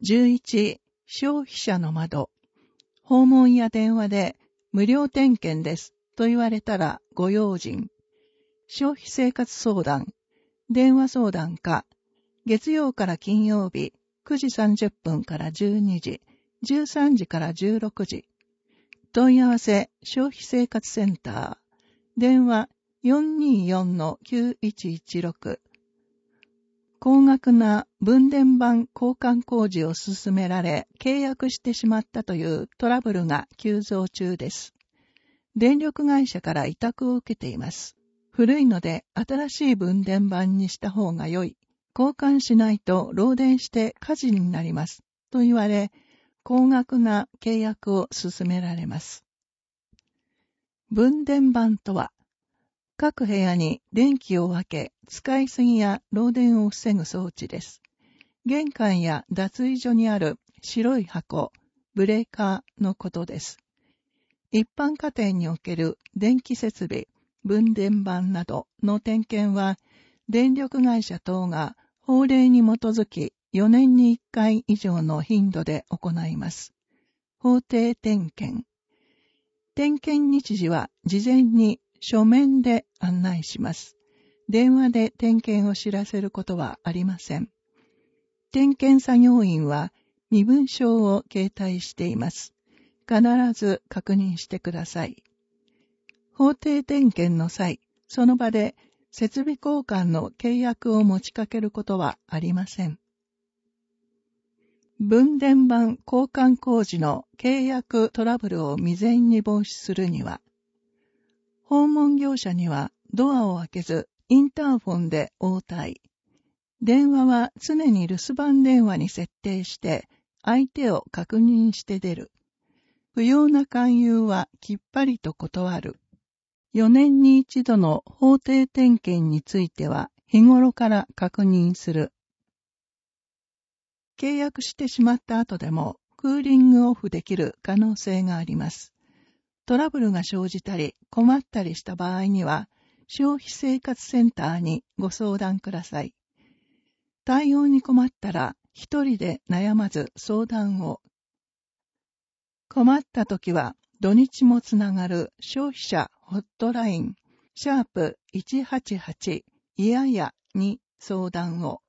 11、消費者の窓。訪問や電話で無料点検ですと言われたらご用心。消費生活相談。電話相談課。月曜から金曜日9時30分から12時、13時から16時。問い合わせ消費生活センター。電話 424-9116。高額な分電盤交換工事を進められ契約してしまったというトラブルが急増中です。電力会社から委託を受けています。古いので新しい分電盤にした方が良い。交換しないと漏電して火事になります。と言われ、高額な契約を進められます。分電盤とは、各部屋に電気を分け、使いすぎや漏電を防ぐ装置です。玄関や脱衣所にある白い箱、ブレーカーのことです。一般家庭における電気設備、分電盤などの点検は、電力会社等が法令に基づき4年に1回以上の頻度で行います。法定点検。点検日時は事前に書面で案内します。電話で点検を知らせることはありません。点検作業員は身分証を携帯しています。必ず確認してください。法定点検の際、その場で設備交換の契約を持ちかけることはありません。分電盤交換工事の契約トラブルを未然に防止するには、訪問業者にはドアを開けずインターフォンで応対。電話は常に留守番電話に設定して相手を確認して出る。不要な勧誘はきっぱりと断る。4年に一度の法定点検については日頃から確認する。契約してしまった後でもクーリングオフできる可能性があります。トラブルが生じたり困ったりした場合には消費生活センターにご相談ください。対応に困ったら一人で悩まず相談を。困った時は土日もつながる消費者ホットライン#188いややに相談を。